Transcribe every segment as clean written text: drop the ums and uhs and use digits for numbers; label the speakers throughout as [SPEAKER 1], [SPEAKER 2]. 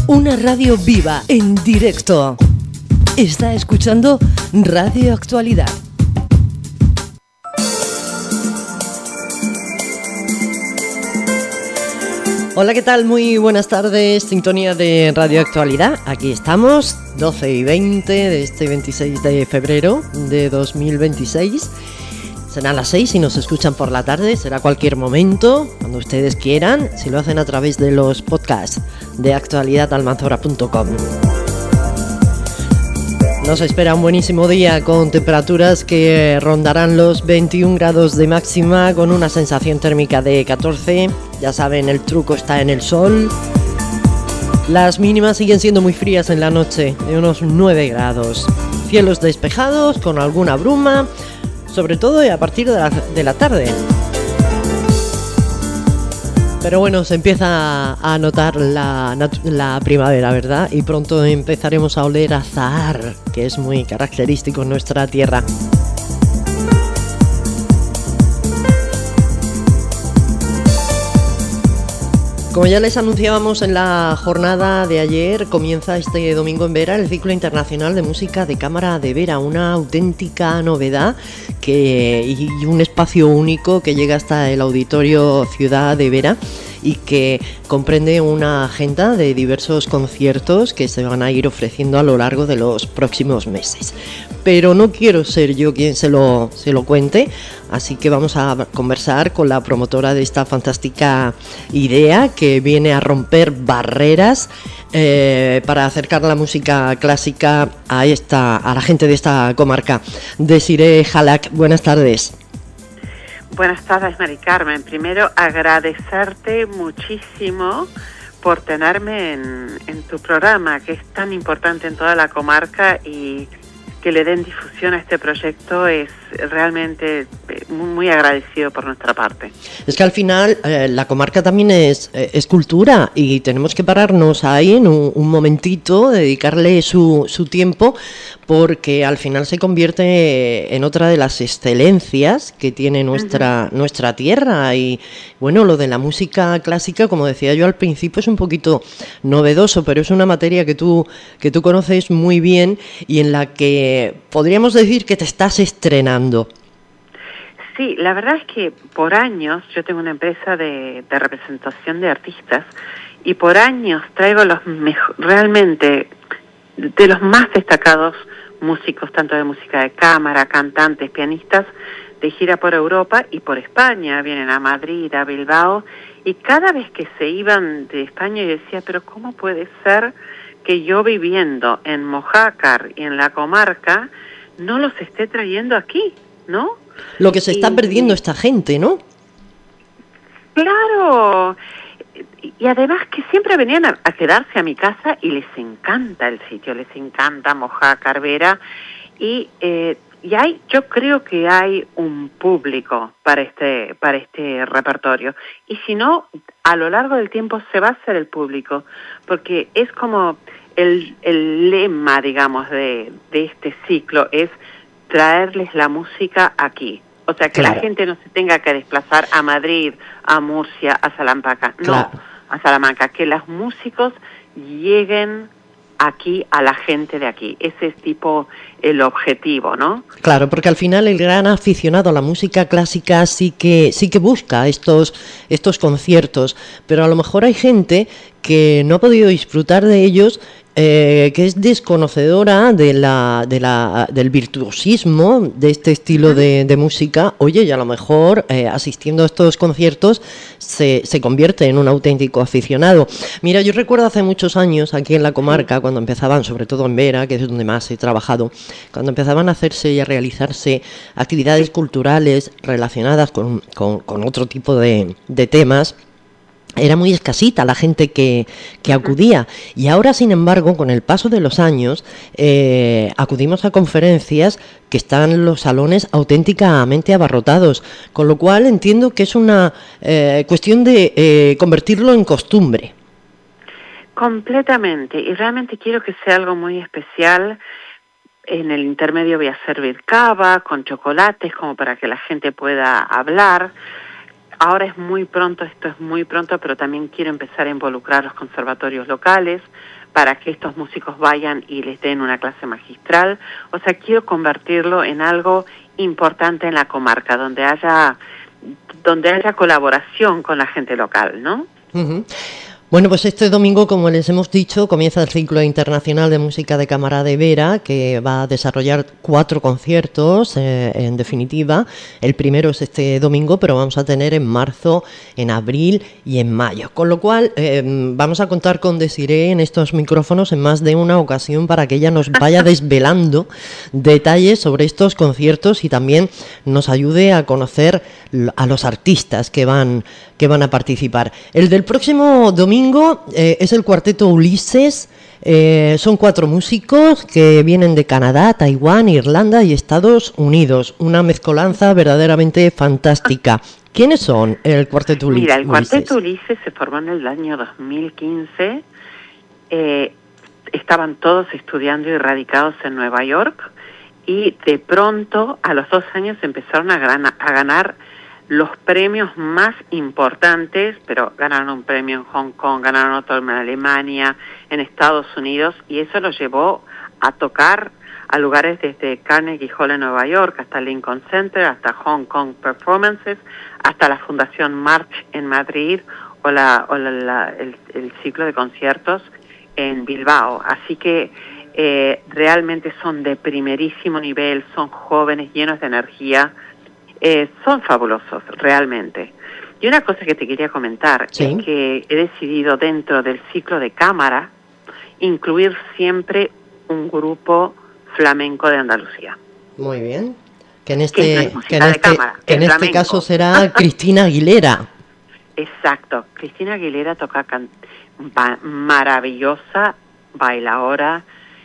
[SPEAKER 1] Una radio viva, en directo. Está escuchando Radio Actualidad. Hola, ¿qué tal? Muy buenas tardes, sintonía de Radio Actualidad. Aquí estamos, 12 y 20 de este 26 de febrero de 2026. Serán las 6 si nos escuchan por la tarde, será cualquier momento, cuando ustedes quieran, si lo hacen a través de los podcasts de actualidadalmanzora.com. Nos espera un buenísimo día con temperaturas que rondarán los 21 grados de máxima, con una sensación térmica de 14. Ya saben, el truco está en el sol. Las mínimas siguen siendo muy frías en la noche, de unos 9 grados. Cielos despejados, con alguna bruma, sobre todo a partir de la tarde. Pero bueno, se empieza a notar la primavera, ¿verdad? Y pronto empezaremos a oler a azahar, que es muy característico en nuestra tierra. Como ya les anunciábamos en la jornada de ayer, comienza este domingo en Vera el Ciclo Internacional de Música de Cámara de Vera, una auténtica novedad y un espacio único que llega hasta el Auditorio Ciudad de Vera y que comprende una agenda de diversos conciertos que se van a ir ofreciendo a lo largo de los próximos meses. Pero no quiero ser yo quien se lo cuente, así que vamos a conversar con la promotora de esta fantástica idea que viene a romper barreras para acercar la música clásica a la gente de esta comarca. Desiree Jalak, buenas tardes.
[SPEAKER 2] Buenas tardes, Mari Carmen. Primero, agradecerte muchísimo por tenerme en tu programa, que es tan importante en toda la comarca, y que le den difusión a este proyecto es realmente muy agradecido por nuestra parte.
[SPEAKER 1] Es que al final la comarca también es cultura y tenemos que pararnos ahí en un momentito, dedicarle su tiempo, porque al final se convierte en otra de las excelencias que tiene nuestra tierra. Y bueno, lo de la música clásica, como decía yo al principio, es un poquito novedoso, pero es una materia que tú conoces muy bien y en la que podríamos decir que te estás estrenando.
[SPEAKER 2] Sí, la verdad es que por años, yo tengo una empresa de representación de artistas, y por años traigo realmente de los más destacados músicos, tanto de música de cámara, cantantes, pianistas, de gira por Europa y por España. Vienen a Madrid, a Bilbao, y cada vez que se iban de España yo decía, pero ¿cómo puede ser que yo, viviendo en Mojácar y en la comarca, no los esté trayendo aquí, ¿no?
[SPEAKER 1] Lo que se está perdiendo esta gente, ¿no?
[SPEAKER 2] Claro. Y además que siempre venían a quedarse a mi casa y les encanta el sitio, les encanta Mojácar, Vera, y yo creo que hay un público para este repertorio. Y si no, a lo largo del tiempo se va a hacer el público, porque es como el lema, digamos, de este ciclo es traerles la música aquí. O sea, que claro, la gente no se tenga que desplazar a Madrid, a Murcia, a Salamanca.
[SPEAKER 1] Claro.
[SPEAKER 2] No, a Salamanca. Que los músicos lleguen aquí a la gente de aquí. Ese es tipo el objetivo, ¿no?
[SPEAKER 1] Claro, porque al final el gran aficionado a la música clásica sí que busca estos conciertos, pero a lo mejor hay gente que no ha podido disfrutar de ellos, que es desconocedora del virtuosismo de este estilo de música. Oye, y a lo mejor asistiendo a estos conciertos se convierte en un auténtico aficionado. Mira, yo recuerdo hace muchos años aquí en la comarca, cuando empezaban, sobre todo en Vera, que es donde más he trabajado, cuando empezaban a hacerse y a realizarse actividades culturales relacionadas con otro tipo de temas, era muy escasita la gente que acudía, y ahora, sin embargo, con el paso de los años, acudimos a conferencias que están los salones auténticamente abarrotados, con lo cual entiendo que es una cuestión de convertirlo en costumbre.
[SPEAKER 2] Completamente, y realmente quiero que sea algo muy especial. En el intermedio voy a servir cava con chocolates, como para que la gente pueda hablar. Ahora esto es muy pronto, pero también quiero empezar a involucrar los conservatorios locales para que estos músicos vayan y les den una clase magistral. O sea, quiero convertirlo en algo importante en la comarca, donde haya colaboración con la gente local, ¿no?
[SPEAKER 1] Uh-huh. Bueno, pues este domingo, como les hemos dicho, comienza el ciclo internacional de música de cámara de Vera, que va a desarrollar 4 conciertos, en definitiva. El primero es este domingo, pero vamos a tener en marzo, en abril y en mayo. Con lo cual, vamos a contar con Desiree en estos micrófonos en más de una ocasión para que ella nos vaya desvelando detalles sobre estos conciertos y también nos ayude a conocer a los artistas que van a participar. El del próximo domingo es el cuarteto Ulises. Son 4 músicos que vienen de Canadá, Taiwán, Irlanda y Estados Unidos. Una mezcolanza verdaderamente fantástica. ¿Quiénes son el cuarteto Ulises?
[SPEAKER 2] Mira, el cuarteto Ulises se formó en el año 2015. Estaban todos estudiando y radicados en Nueva York y de pronto a los 2 años empezaron a ganar los premios más importantes, pero ganaron un premio en Hong Kong, ganaron otro en Alemania, en Estados Unidos, y eso los llevó a tocar a lugares desde Carnegie Hall en Nueva York, hasta Lincoln Center, hasta Hong Kong Performances, hasta la Fundación March en Madrid, o el ciclo de conciertos en Bilbao. Así que realmente son de primerísimo nivel, son jóvenes, llenos de energía, son fabulosos, realmente. Y una cosa que te quería comentar es que he decidido dentro del ciclo de cámara incluir siempre un grupo flamenco de Andalucía.
[SPEAKER 1] Muy bien. Que en este caso será Cristina Aguilera.
[SPEAKER 2] Exacto. Cristina Aguilera toca maravillosa bailaora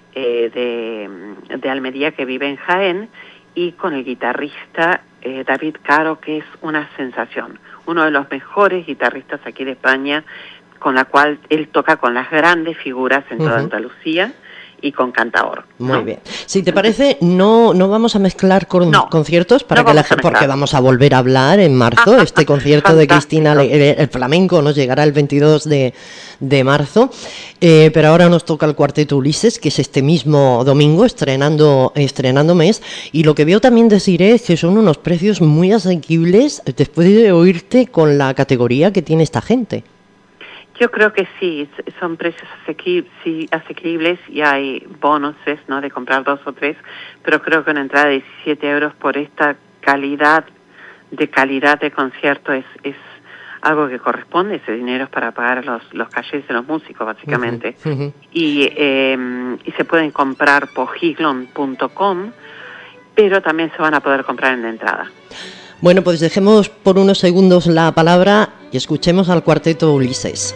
[SPEAKER 2] de Almería que vive en Jaén, y con el guitarrista David Caro, que es una sensación, uno de los mejores guitarristas aquí de España, con la cual él toca con las grandes figuras en toda Andalucía y con Cantaor, ¿no?
[SPEAKER 1] Muy bien. Si te parece, no vamos a mezclar conciertos porque vamos a volver a hablar en marzo. Este concierto de Cristina, el flamenco, nos llegará el 22 de marzo. Pero ahora nos toca el cuarteto Ulises, que es este mismo domingo, estrenando mes. Y lo que veo también deciré es que son unos precios muy asequibles después de oírte con la categoría que tiene esta gente.
[SPEAKER 2] Yo creo que sí, son precios asequibles y hay bonuses, ¿no?, de comprar 2 o 3, pero creo que una entrada de 17 euros por esta calidad de concierto es algo que corresponde. Ese dinero es para pagar los cachés de los músicos, básicamente. Y se pueden comprar por higlon.com, pero también se van a poder comprar en la entrada.
[SPEAKER 1] Bueno, pues dejemos por unos segundos la palabra y escuchemos al cuarteto Ulises.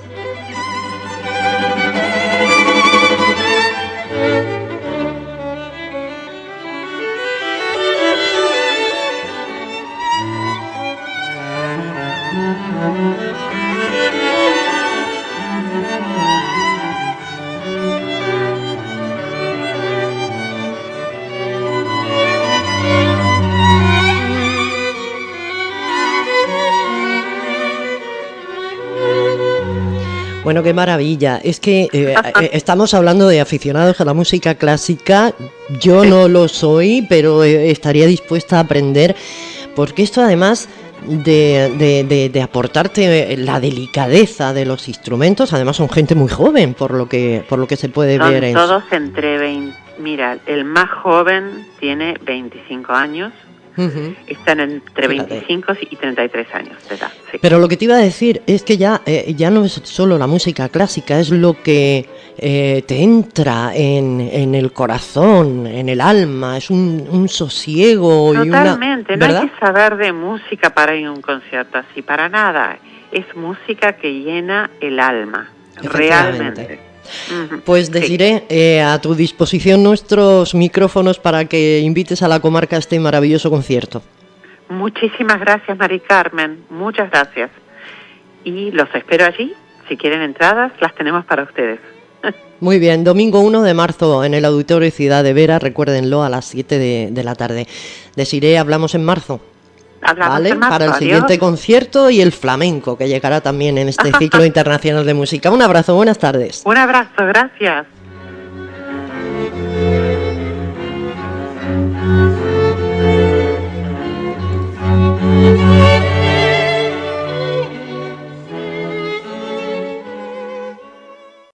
[SPEAKER 1] Bueno, qué maravilla. Es que estamos hablando de aficionados a la música clásica. Yo no lo soy, pero estaría dispuesta a aprender, porque esto además de aportarte la delicadeza de los instrumentos, además son gente muy joven, por lo que se puede ver.
[SPEAKER 2] Son todos entre 20. Mira, el más joven tiene 25 años. Están entre 25 y 33 años de edad. Sí.
[SPEAKER 1] Pero lo que te iba a decir es que ya no es solo la música clásica, es lo que te entra en el corazón, en el alma, es un sosiego.
[SPEAKER 2] Totalmente,
[SPEAKER 1] ¿verdad?
[SPEAKER 2] No hay que saber de música para ir a un concierto así, para nada. Es música que llena el alma, realmente.
[SPEAKER 1] Pues Desiree, a tu disposición nuestros micrófonos para que invites a la comarca a este maravilloso concierto.
[SPEAKER 2] Muchísimas gracias, Mari Carmen, muchas gracias. Y los espero allí. Si quieren entradas, las tenemos para ustedes.
[SPEAKER 1] Muy bien, domingo 1 de marzo en el Auditorio Ciudad de Vera, recuérdenlo, a las 7 de la tarde. Desiree, hablamos en marzo.
[SPEAKER 2] Hablamos
[SPEAKER 1] ¿vale?
[SPEAKER 2] en marzo.
[SPEAKER 1] Para el
[SPEAKER 2] Adiós.
[SPEAKER 1] siguiente concierto y el flamenco, que llegará también en este ciclo internacional de música. Un abrazo, buenas tardes.
[SPEAKER 2] Un abrazo, gracias.